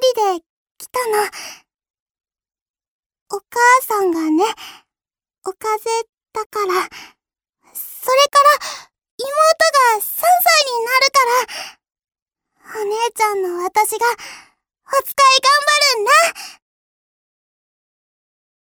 人で来たの。お母さんがね、お風邪だから、それから妹が3歳になるから、お姉ちゃんの私がお使い頑張るんだ。